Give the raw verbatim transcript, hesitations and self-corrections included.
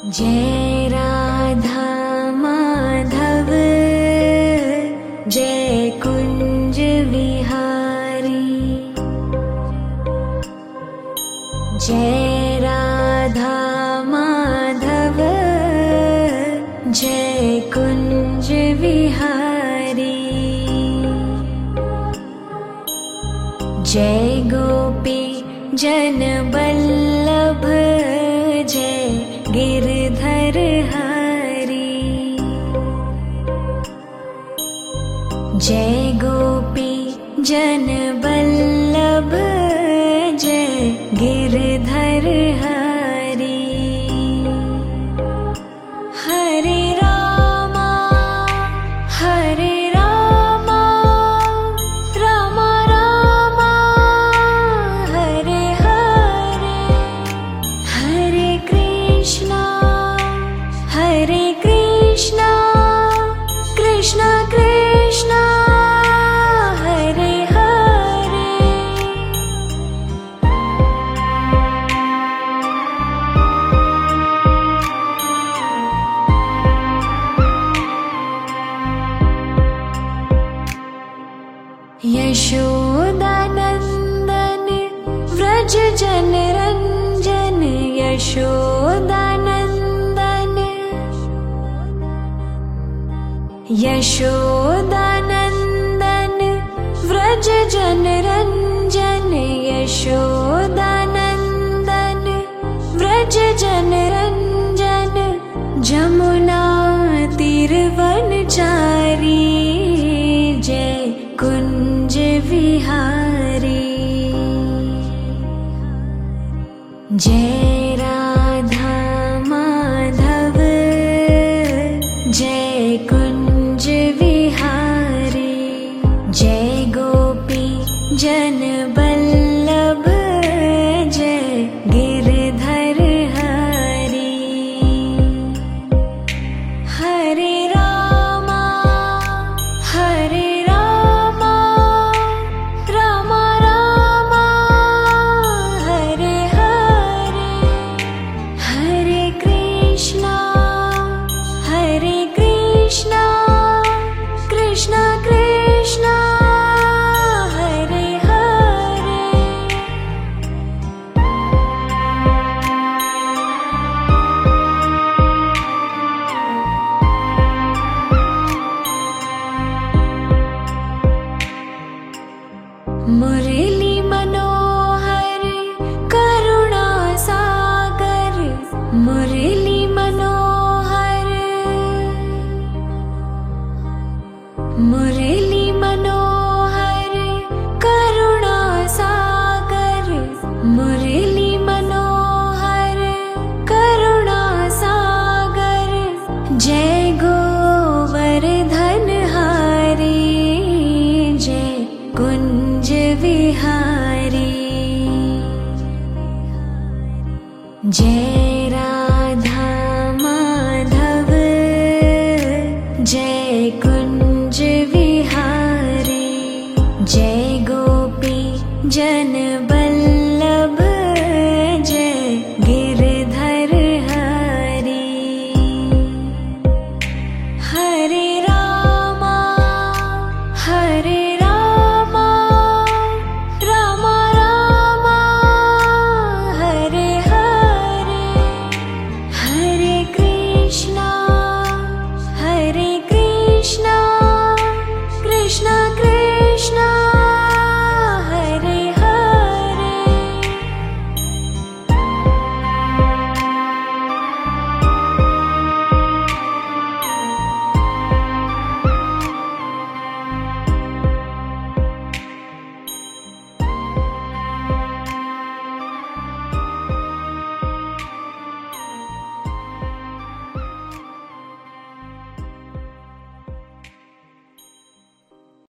Jai Radha Madhav Jai Kunj Vihari. Jai Radha Madhav Jai Kunj Vihari. Jai Gopi Jan Ballabh Jai Girdhar Hari. Jai Gopi Jan Ballabh Jai Girdhar Hari. Hare Rama Hare Rama Rama Rama Hare Hare. Hare Krishna Hare Krishna Krishna Krishna Hare Hare. Yashodanandan Vraj Jan Ranjan. Yashodanandan Yashodanandan Vraj Jan Ranjan. Yashodanandan Vraj Jan Ranjan. Jamuna तीरवनचारी Jai Kunj Vihari. Jai Radha Madhav Jai Kunj Vihari. Jai Gopi Jan Ballabh Jai Girdhar Hari. Hare Rama Hare Rama Rama Rama Hare Hare. Hare Krishna Hare Krishna Krishna Krishna Hare Hare. Murli Manohar Karuna Sagar. Murli Manohar Murli Manohar Karuna Sagar. Murli Manohar Karuna Sagar. Jai Govardhan Hari Jai Kunj Vihari. Jai